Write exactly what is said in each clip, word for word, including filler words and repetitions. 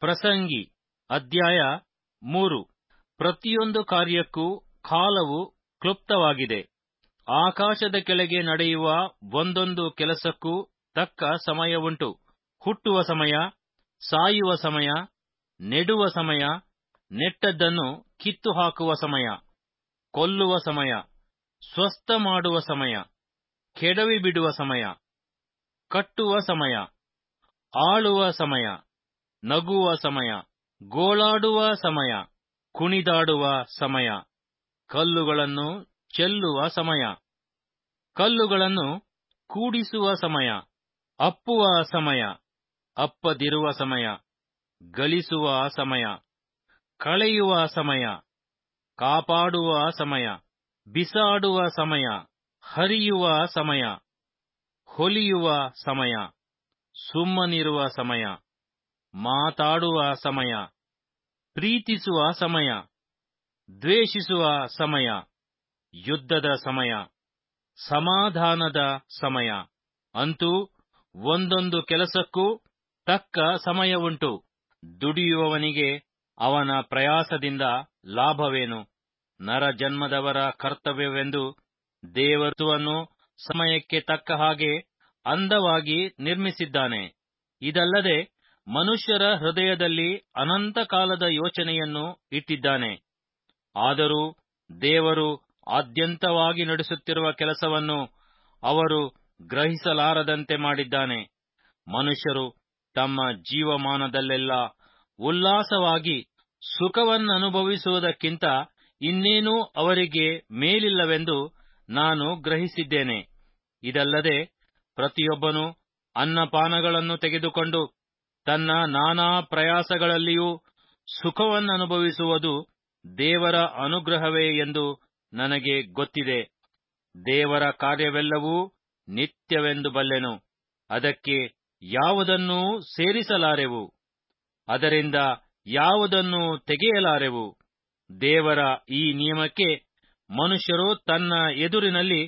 ಪ್ರಸಂಗಿ ಅಧ್ಯಾಯ ಮೂರು. ಪ್ರತಿಯೊಂದು ಕಾರ್ಯಕ್ಕೂ ಕಾಲವು ಕ್ಲುಪ್ತವಾಗಿದೆ. ಆಕಾಶದ ಕೆಳಗೆ ನಡೆಯುವ ಒಂದೊಂದು ಕೆಲಸಕ್ಕೂ ತಕ್ಕ ಸಮಯವುಂಟು. ಹುಟ್ಟುವ ಸಮಯ, ಸಾಯುವ ಸಮಯ, ನೆಡುವ ಸಮಯ, ನೆಟ್ಟದ್ದನ್ನು ಕಿತ್ತು ಹಾಕುವ ಸಮಯ, ಕೊಲ್ಲುವ ಸಮಯ, ಸ್ವಸ್ಥ ಮಾಡುವ ಸಮಯ, ಕೆಡವಿ ಬಿಡುವ ಸಮಯ, ಕಟ್ಟುವ ಸಮಯ, ಆಳುವ ಸಮಯ, ನಗುವ ಸಮಯ, ಗೋಳಾಡುವ ಸಮಯ, ಕುಣಿದಾಡುವ ಸಮಯ, ಕಲ್ಲುಗಳನ್ನು ಚೆಲ್ಲುವ ಸಮಯ, ಕಲ್ಲುಗಳನ್ನು ಕೂಡಿಸುವ ಸಮಯ, ಅಪ್ಪುವ ಸಮಯ, ಅಪ್ಪದಿರುವ ಸಮಯ, ಗಳಿಸುವ ಸಮಯ, ಕಳೆಯುವ ಸಮಯ, ಕಾಪಾಡುವ ಸಮಯ, ಬಿಸಾಡುವ ಸಮಯ, ಹರಿಯುವ ಸಮಯ, ಹೊಲಿಯುವ ಸಮಯ, ಸುಮ್ಮನಿರುವ ಸಮಯ, ಮಾತಾಡುವ ಸಮಯ, ಪ್ರೀತಿಸುವ ಸಮಯ, ದ್ವೇಷಿಸುವ ಸಮಯ, ಯುದ್ಧದ ಸಮಯ, ಸಮಾಧಾನದ ಸಮಯ. ಅಂತೂ ಒಂದೊಂದು ಕೆಲಸಕ್ಕೂ ತಕ್ಕ ಸಮಯವುಂಟು. ದುಡಿಯುವವನಿಗೆ ಅವನ ಪ್ರಯಾಸದಿಂದ ಲಾಭವೇನು? ನರಜನ್ಮದವರ ಕರ್ತವ್ಯವೆಂದು ದೇವರುವನ್ನು ಸಮಯಕ್ಕೆ ತಕ್ಕ ಹಾಗೆ ಅಂದವಾಗಿ ನಿರ್ಮಿಸಿದ್ದಾನೆ. ಇದಲ್ಲದೆ ಮನುಷ್ಯರ ಹೃದಯದಲ್ಲಿ ಅನಂತ ಕಾಲದ ಯೋಚನೆಯನ್ನು ಇಟ್ಟಿದ್ದಾನೆ. ಆದರೂ ದೇವರು ಆದ್ಯಂತವಾಗಿ ನಡೆಸುತ್ತಿರುವ ಕೆಲಸವನ್ನು ಅವರು ಗ್ರಹಿಸಲಾರದಂತೆ ಮಾಡಿದ್ದಾನೆ. ಮನುಷ್ಯರು ತಮ್ಮ ಜೀವಮಾನದಲ್ಲೆಲ್ಲ ಉಲ್ಲಾಸವಾಗಿ ಸುಖವನ್ನನುಭವಿಸುವುದಕ್ಕಿಂತ ಇನ್ನೇನೂ ಅವರಿಗೆ ಮೇಲಿಲ್ಲವೆಂದು ನಾನು ಗ್ರಹಿಸಿದ್ದೇನೆ. ಇದಲ್ಲದೆ ಪ್ರತಿಯೊಬ್ಬನು ಅನ್ನಪಾನಗಳನ್ನು ತೆಗೆದುಕೊಂಡು ತನ್ನ ನಾನಾ ಪ್ರಯಾಸಗಳಲ್ಲಿಯೂ ಸುಖವನ್ನನುಭವಿಸುವುದು ದೇವರ ಅನುಗ್ರಹವೇ ಎಂದು ನನಗೆ ಗೊತ್ತಿದೆ. ದೇವರ ಕಾರ್ಯವೆಲ್ಲವೂ ನಿತ್ಯವೆಂದು ಬಲ್ಲೆನು, ಅದಕ್ಕೆ ಯಾವುದನ್ನೂ ಸೇರಿಸಲಾರೆವು, ಅದರಿಂದ ಯಾವುದನ್ನೂ ತೆಗೆಯಲಾರೆವು. ದೇವರ ಈ ನಿಯಮಕ್ಕೆ ಮನುಷ್ಯರು ತನ್ನ ಎದುರಿನಲ್ಲಿ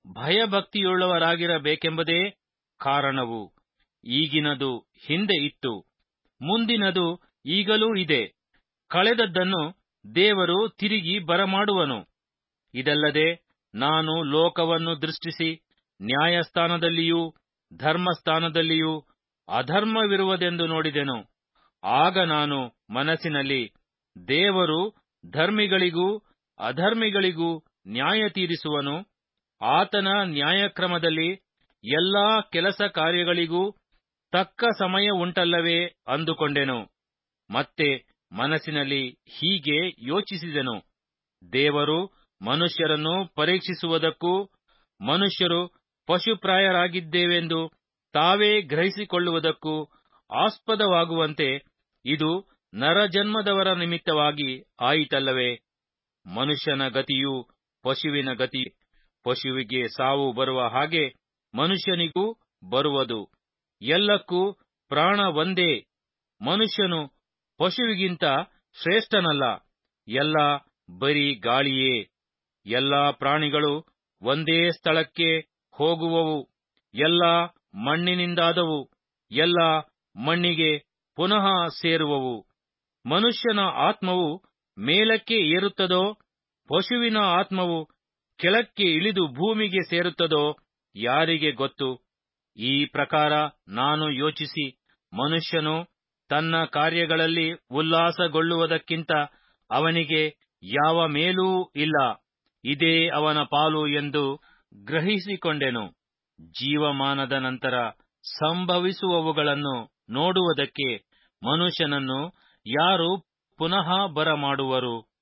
ಭಯಭಕ್ತಿಯುಳ್ಳವರಾಗಿರಬೇಕೆಂಬುದೇ ಕಾರಣವು. ಈಗಿನದು ಹಿಂದೆ ಇತ್ತು, ಮುಂದಿನದು ಈಗಲೂ ಇದೆ, ಕಳೆದದ್ದನ್ನು ದೇವರು ತಿರುಗಿ ಬರಮಾಡುವನು. ಇದಲ್ಲದೆ ನಾನು ಲೋಕವನ್ನು ದೃಷ್ಟಿಸಿ ನ್ಯಾಯಸ್ಥಾನದಲ್ಲಿಯೂ ಧರ್ಮಸ್ಥಾನದಲ್ಲಿಯೂ ಅಧರ್ಮವಿರುವುದೆಂದು ನೋಡಿದೆನು. ಆಗ ನಾನು ಮನಸ್ಸಿನಲ್ಲಿ, ದೇವರು ಧರ್ಮಿಗಳಿಗೂ ಅಧರ್ಮಿಗಳಿಗೂ ನ್ಯಾಯ ತೀರಿಸುವನು, ಆತನ ನ್ಯಾಯಕ್ರಮದಲ್ಲಿ ಎಲ್ಲಾ ಕೆಲಸ ಕಾರ್ಯಗಳಿಗೂ ತಕ್ಕ ಸಮಯ ಉಂಟಲ್ಲವೇ ಅಂದುಕೊಂಡೆನು. ಮತ್ತೆ ಮನಸ್ಸಿನಲ್ಲಿ ಹೀಗೆ ಯೋಚಿಸಿದೆನು, ದೇವರು ಮನುಷ್ಯರನ್ನು ಪರೀಕ್ಷಿಸುವುದಕ್ಕೂ ಮನುಷ್ಯರು ಪಶುಪ್ರಾಯರಾಗಿದ್ದೇವೆಂದು ತಾವೇ ಗ್ರಹಿಸಿಕೊಳ್ಳುವುದಕ್ಕೂ ಆಸ್ಪದವಾಗುವಂತೆ ಇದು ನರಜನ್ಮದವರ ನಿಮಿತ್ತವಾಗಿ ಆಯಿತಲ್ಲವೇ? ಮನುಷ್ಯನ ಗತಿಯು ಪಶುವಿನ ಗತಿ, ಪಶುವಿಗೆ ಸಾವು ಬರುವ ಹಾಗೆ ಮನುಷ್ಯನಿಗೂ ಬರುವುದು. ಎಲ್ಲಕ್ಕೂ ಪ್ರಾಣ ಒಂದೇ. ಮನುಷ್ಯನು ಪಶುವಿಗಿಂತ ಶ್ರೇಷ್ಠನಲ್ಲ, ಎಲ್ಲ ಬರೀ ಗಾಳಿಯೇ. ಎಲ್ಲಾ ಪ್ರಾಣಿಗಳು ಒಂದೇ ಸ್ಥಳಕ್ಕೆ ಹೋಗುವವು, ಎಲ್ಲ ಮಣ್ಣಿನಿಂದಾದವು, ಎಲ್ಲ ಮಣ್ಣಿಗೆ ಪುನಃ ಸೇರುವವು. ಮನುಷ್ಯನ ಆತ್ಮವು ಮೇಲಕ್ಕೆ ಏರುತ್ತದೋ, ಪಶುವಿನ ಆತ್ಮವು ಕೆಳಕ್ಕೆ ಇಳಿದು ಭೂಮಿಗೆ ಸೇರುತ್ತದೋ ಯಾರಿಗೆ ಗೊತ್ತು? ಈ ಪ್ರಕಾರ ನಾನು ಯೋಚಿಸಿ, ಮನುಷ್ಯನು ತನ್ನ ಕಾರ್ಯಗಳಲ್ಲಿ ಉಲ್ಲಾಸಗೊಳ್ಳುವುದಕ್ಕಿಂತ ಅವನಿಗೆ ಯಾವ ಮೇಲೂ ಇಲ್ಲ, ಇದೇ ಅವನ ಪಾಲು ಎಂದು ಗ್ರಹಿಸಿಕೊಂಡೆನು. ಜೀವಮಾನದ ನಂತರ ಸಂಭವಿಸುವವುಗಳನ್ನು ನೋಡುವುದಕ್ಕೆ ಮನುಷ್ಯನನ್ನು ಯಾರು ಪುನಃ ಬರಮಾಡುವರು?